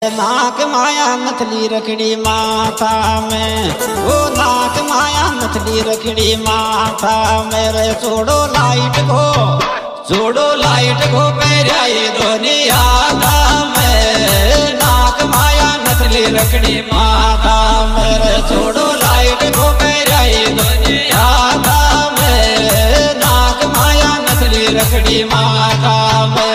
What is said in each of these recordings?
नाक माया नथली रखड़ी माथा में, ओ नाक माया नथली रखड़ी माथा मेरे छोड़ो लाइट को पेराई दुनिया में। नाक माया नथली रखड़ी माथा मेरे छोड़ो लाइट को पेराई दुनिया में। नाक माया नथली रखड़ी माथा में।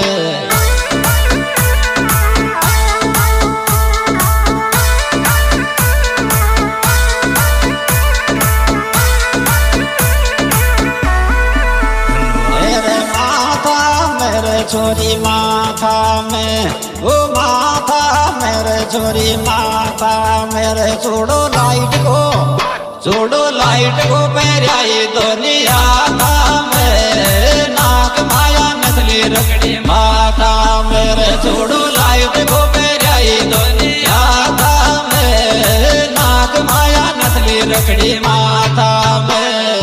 छोरी माथा में, ओ माथा मेरे छोरी माथा मेरे छोड़ो लाइट को पेराई दुनिया में। नाक माया नथली रखड़ी माथा मेरे छोड़ो लाइट को पेराई दुनिया में। नाक माया नथली रखड़ी माथा में।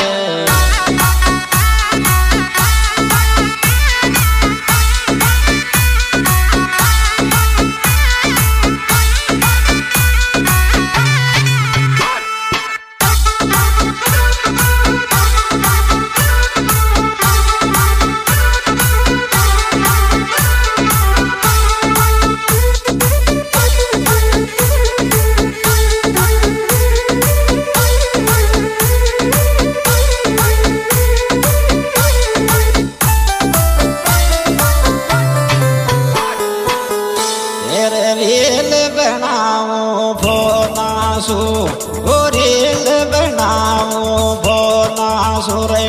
रील बनाओ बोनासो रे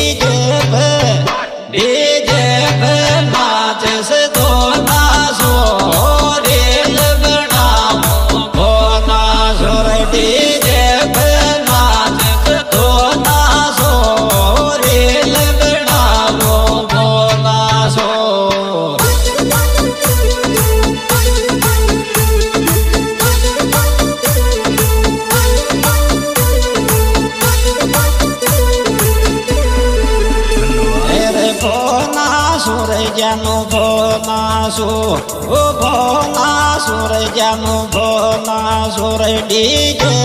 डीजे पे नाच से दो नासो। रील बनाओ बोनासो रे डीजे पे नाच से दो नासो। रील बनाओ बोनासो। जानो भोनासो, ओ भोनासो रे जानो भोनासो रे डीजे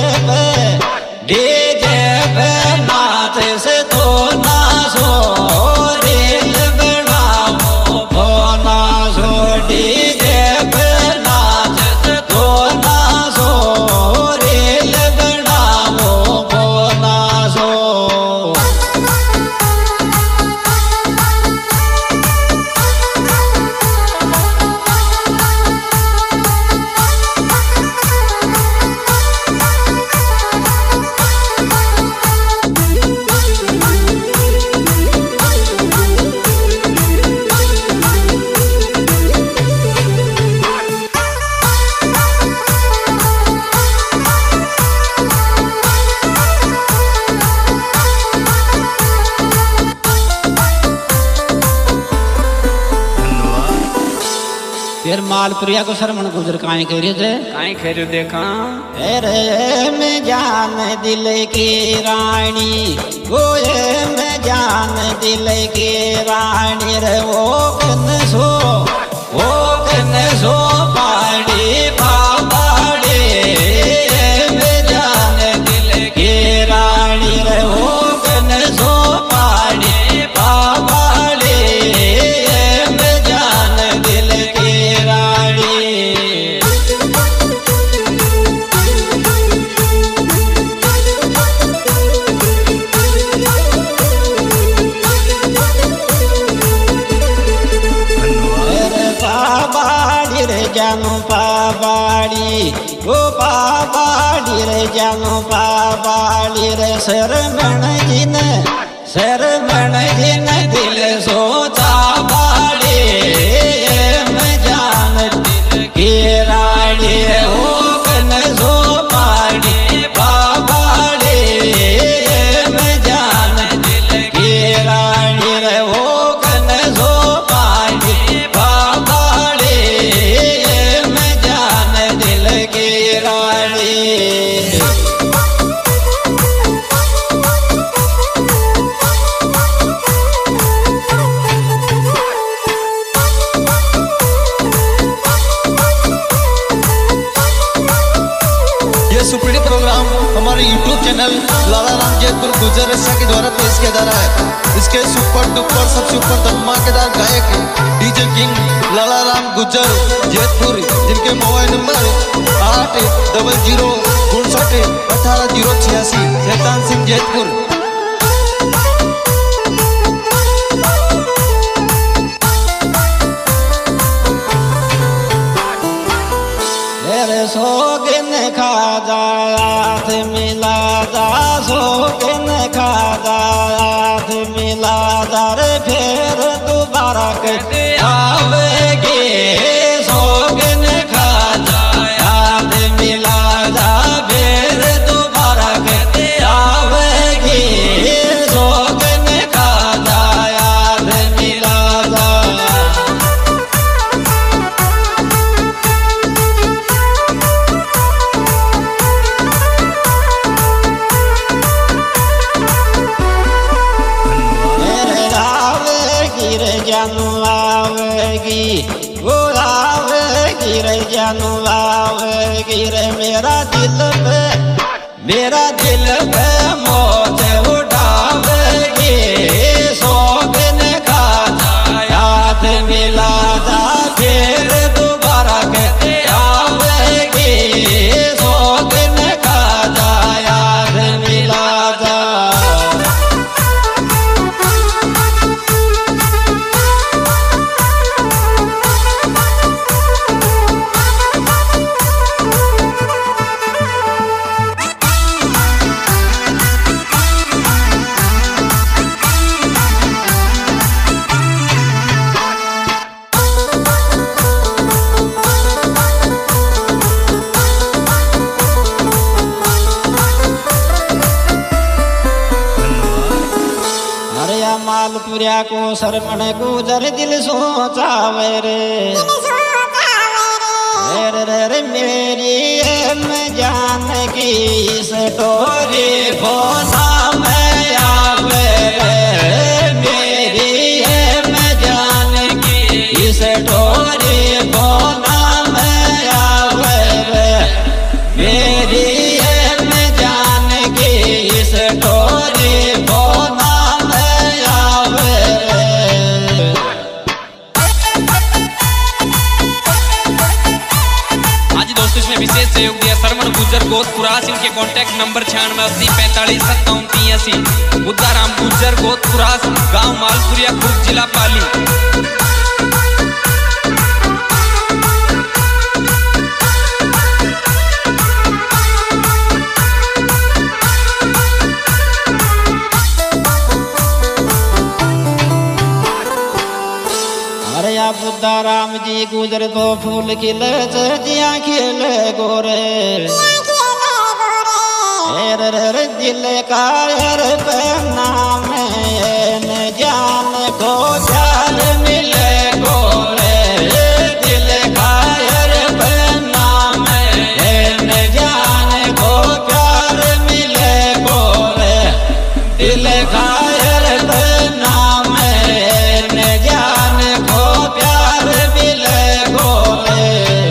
पे नाच से दो नासो। रील बनाओ भोनासो डीजे पे नाच से दो नासो। रील बनाओ भोनासो। फिर मालपुरिया को शरमन गुजर काई करियो जे काई खेरियो देखा। अरे मैं जान दिल की रानी, गोए मैं जान दिल की रानी रे। वो कन सो पाड़ी पाड़ी। मैं जान दिल की रानी रे। वो कन सो पाड़ी पाड़ी। मैं जान दिल की जानो पाबाड़ी, ओ पाबाड़ी रे जानो पाबाड़ी रे। शरमण जी ने दिल सोचा बाड़ी। मैं जान दिल की रानी हो कन सो पाड़ी पाबाड़ी। मैं जान दिल की रानी रे हो कन सो पाड़ी पाबाड़ी। मैं जान दिल की रानी। चैनल लाला राम जयपुर गुजर के द्वारा पेश किया जा रहा है। इसके सुपर डुपर सबसे ऊपर धमाकेदार गायक डीजे किंग लाला राम गुजर जयपुर, जिनके मोबाइल नंबर 800 शैतान सिंह जयपुर। सोगिन खाजा हाथ मिला जा, सोगिन खाजा हाथ मिला जा रे, फिर दोबारा के आवेगी। सोगिन खाजा हाथ मिला जा, फिर दोबारा के आवेगी। सोगिन खाजा हाथ मिला जा। जानू आवेगी, वो आवेगी रे, जानू आवेगी रे, मेरा दिल पे मौत उठावेगी। सोगिन खाजा हाथ मिला जा, फिर दोबारा के आवेगी। सोगिन खाजा हाथ मिला जा। मालपुरिया को शरमण गुजर दिल सोचावे रे, रे मेरी मैं जान की स्टोरी फोना में आवे रे। मेरी मैं जान की स्टोरी फोना में आवे रे। मेरी मैं जान की स्टोरी फोना विशेष सहयोग दिया सरमण गुजर गोतपुरा। इनके कॉन्टैक्ट नंबर 9680 45 57 83। बुद्धाराम गुजर गोतपुरा, गांव मालपुरिया, खुर्द, जिला पाली। बुद्धा राम जी गुजर तो फूल खिले जिया खिले गोरे। दिल का पहना में जान को जान मिले गोरे। दिल का पहना में जान को प्यार मिले गोरे। दिल का पहना में जान को प्यार मिले गोरे।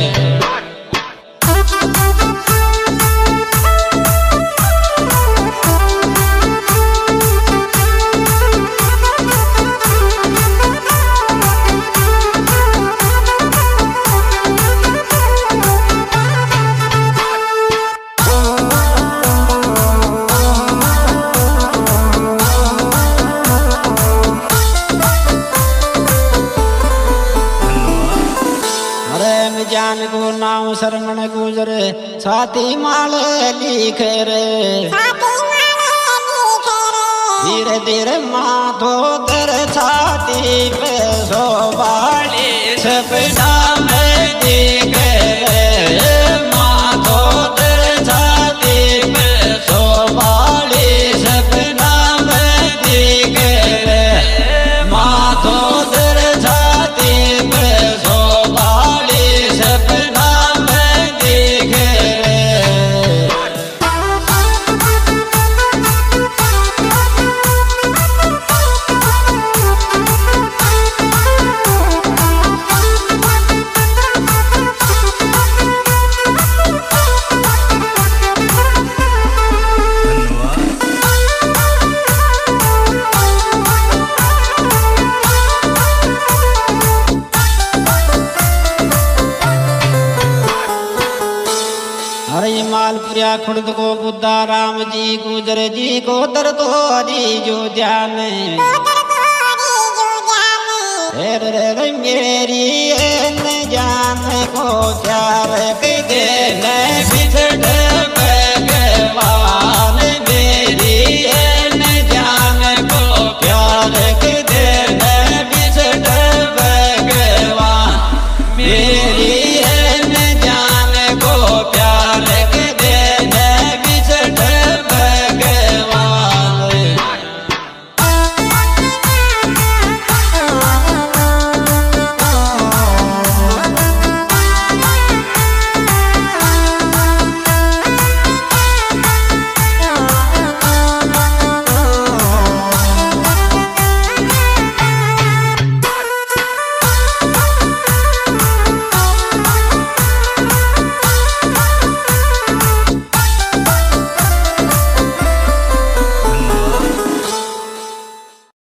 जान को नाम शरमण गुजर छाती माले लिखे रे। धीरे धीरे माथो दर छाती पे सोबाली सपना में दिखे रे। माथो दर छाती पे सोबाली सपना में दिखे रे। माथो दर छाती पे सपना में दिखे रे। मालपुरिया खुर्द को बुद्धा राम जी गुजर जी को दर तो हरी जो ध्यान रे मेरी जान को चार के